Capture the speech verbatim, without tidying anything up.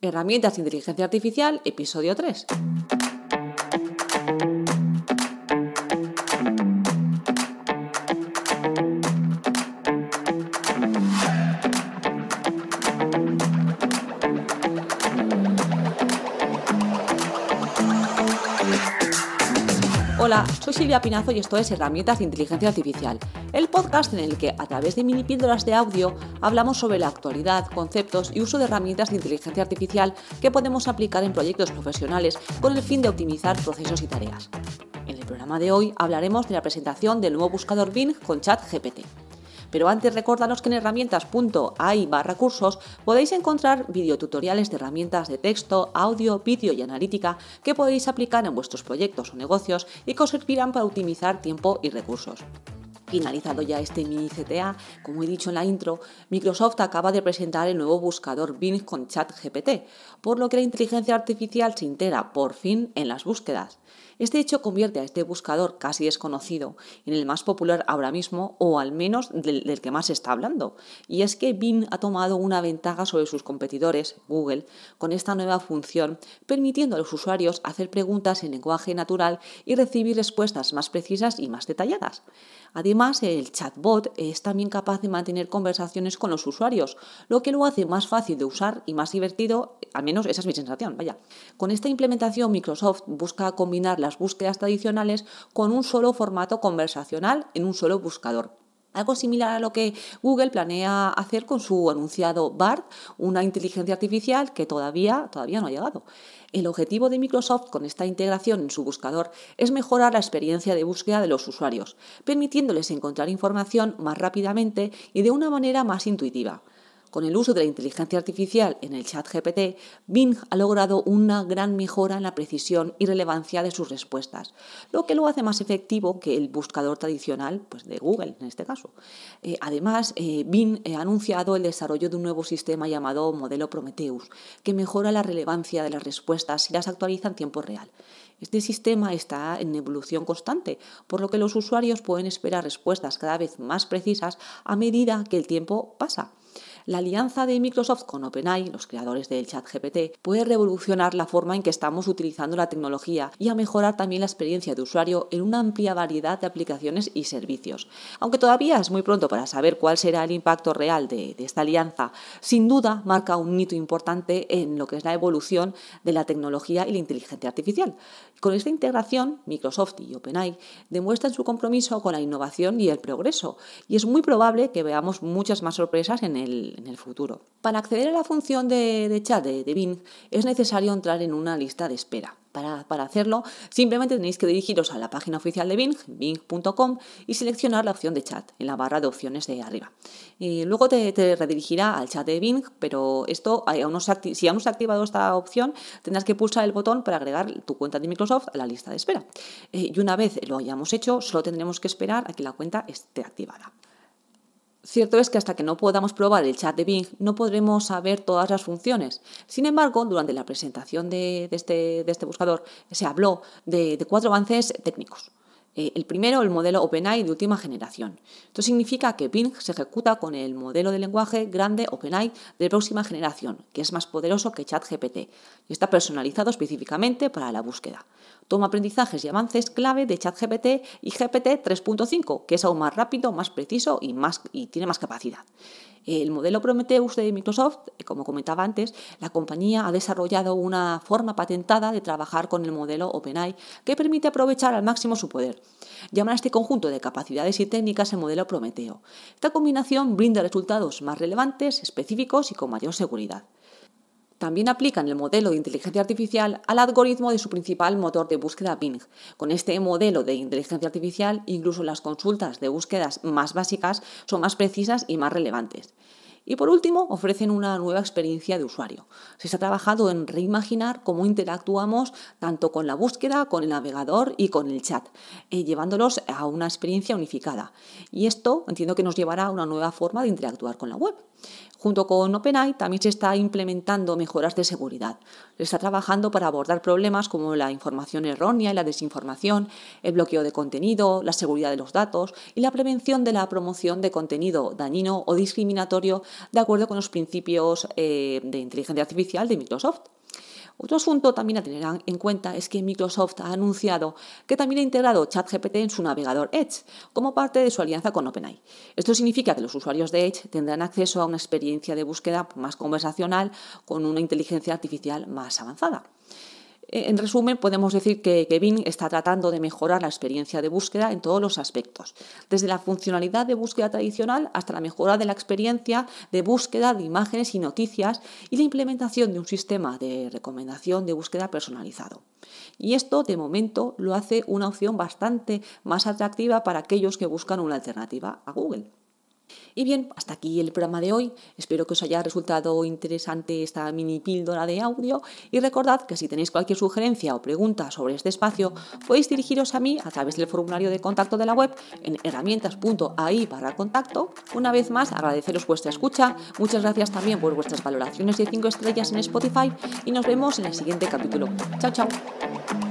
Herramientas de inteligencia artificial, episodio tres. Hola, soy Silvia Pinazo y esto es Herramientas de Inteligencia Artificial, el podcast en el que a través de mini píldoras de audio hablamos sobre la actualidad, conceptos y uso de herramientas de inteligencia artificial que podemos aplicar en proyectos profesionales con el fin de optimizar procesos y tareas. En el programa de hoy hablaremos de la presentación del nuevo buscador Bing con ChatGPT. Pero antes recordaros que en herramientas punto a i barra cursos podéis encontrar videotutoriales de herramientas de texto, audio, vídeo y analítica que podéis aplicar en vuestros proyectos o negocios y que os servirán para optimizar tiempo y recursos. Finalizado ya este mini C T A, como he dicho en la intro, Microsoft acaba de presentar el nuevo buscador Bing con ChatGPT, por lo que la inteligencia artificial se integra por fin en las búsquedas. Este hecho convierte a este buscador casi desconocido en el más popular ahora mismo, o al menos del, del que más se está hablando. Y es que Bing ha tomado una ventaja sobre sus competidores, Google, con esta nueva función, permitiendo a los usuarios hacer preguntas en lenguaje natural y recibir respuestas más precisas y más detalladas. Además, el chatbot es también capaz de mantener conversaciones con los usuarios, lo que lo hace más fácil de usar y más divertido, al menos esa es mi sensación, vaya. Con esta implementación, Microsoft busca combinar las búsquedas tradicionales con un solo formato conversacional en un solo buscador. Algo similar a lo que Google planea hacer con su anunciado Bard, una inteligencia artificial que todavía, todavía no ha llegado. El objetivo de Microsoft con esta integración en su buscador es mejorar la experiencia de búsqueda de los usuarios, permitiéndoles encontrar información más rápidamente y de una manera más intuitiva. Con el uso de la inteligencia artificial en el ChatGPT, Bing ha logrado una gran mejora en la precisión y relevancia de sus respuestas, lo que lo hace más efectivo que el buscador tradicional, pues de Google en este caso. Eh, además, eh, Bing ha anunciado el desarrollo de un nuevo sistema llamado modelo Prometheus, que mejora la relevancia de las respuestas y las actualiza en tiempo real. Este sistema está en evolución constante, por lo que los usuarios pueden esperar respuestas cada vez más precisas a medida que el tiempo pasa. La alianza de Microsoft con OpenAI, los creadores del ChatGPT, puede revolucionar la forma en que estamos utilizando la tecnología y a mejorar también la experiencia de usuario en una amplia variedad de aplicaciones y servicios. Aunque todavía es muy pronto para saber cuál será el impacto real de, de esta alianza, sin duda marca un hito importante en lo que es la evolución de la tecnología y la inteligencia artificial. Con esta integración, Microsoft y OpenAI demuestran su compromiso con la innovación y el progreso, y es muy probable que veamos muchas más sorpresas en el en el futuro. Para acceder a la función de, de chat de, de Bing es necesario entrar en una lista de espera. Para, para hacerlo, simplemente tenéis que dirigiros a la página oficial de Bing, bing punto com, y seleccionar la opción de chat en la barra de opciones de arriba. Y luego te, te redirigirá al chat de Bing, pero esto, aún no se acti- si aún no se ha activado esta opción, tendrás que pulsar el botón para agregar tu cuenta de Microsoft a la lista de espera. Eh, y una vez lo hayamos hecho, solo tendremos que esperar a que la cuenta esté activada. Cierto es que hasta que no podamos probar el chat de Bing no podremos saber todas las funciones. Sin embargo, durante la presentación de, de, este, de este buscador se habló de, de cuatro avances técnicos. Eh, el primero, el modelo OpenAI de última generación. Esto significa que Bing se ejecuta con el modelo de lenguaje grande OpenAI de próxima generación, que es más poderoso que ChatGPT y está personalizado específicamente para la búsqueda. Toma aprendizajes y avances clave de ChatGPT y G P T tres punto cinco, que es aún más rápido, más preciso y, más, y tiene más capacidad. El modelo Prometheus de Microsoft, como comentaba antes, la compañía ha desarrollado una forma patentada de trabajar con el modelo OpenAI que permite aprovechar al máximo su poder. Llaman a este conjunto de capacidades y técnicas el modelo Prometeo. Esta combinación brinda resultados más relevantes, específicos y con mayor seguridad. También aplican el modelo de inteligencia artificial al algoritmo de su principal motor de búsqueda Bing. Con este modelo de inteligencia artificial, incluso las consultas de búsquedas más básicas son más precisas y más relevantes. Y por último, ofrecen una nueva experiencia de usuario. Se está trabajando en reimaginar cómo interactuamos tanto con la búsqueda, con el navegador y con el chat, eh, llevándolos a una experiencia unificada. Y esto entiendo que nos llevará a una nueva forma de interactuar con la web. Junto con OpenAI también se está implementando mejoras de seguridad. Se está trabajando para abordar problemas como la información errónea y la desinformación, el bloqueo de contenido, la seguridad de los datos y la prevención de la promoción de contenido dañino o discriminatorio de acuerdo con los principios eh, de inteligencia artificial de Microsoft. Otro asunto también a tener en cuenta es que Microsoft ha anunciado que también ha integrado ChatGPT en su navegador Edge, como parte de su alianza con OpenAI. Esto significa que los usuarios de Edge tendrán acceso a una experiencia de búsqueda más conversacional con una inteligencia artificial más avanzada. En resumen, podemos decir que, que Bing está tratando de mejorar la experiencia de búsqueda en todos los aspectos, desde la funcionalidad de búsqueda tradicional hasta la mejora de la experiencia de búsqueda de imágenes y noticias y la implementación de un sistema de recomendación de búsqueda personalizado. Y esto, de momento, lo hace una opción bastante más atractiva para aquellos que buscan una alternativa a Google. Y bien, hasta aquí el programa de hoy. Espero que os haya resultado interesante esta mini píldora de audio y recordad que si tenéis cualquier sugerencia o pregunta sobre este espacio, podéis dirigiros a mí a través del formulario de contacto de la web en herramientas.ai barra contacto. Una vez más, agradeceros vuestra escucha. Muchas gracias también por vuestras valoraciones de cinco estrellas en Spotify y nos vemos en el siguiente capítulo. Chao, chao.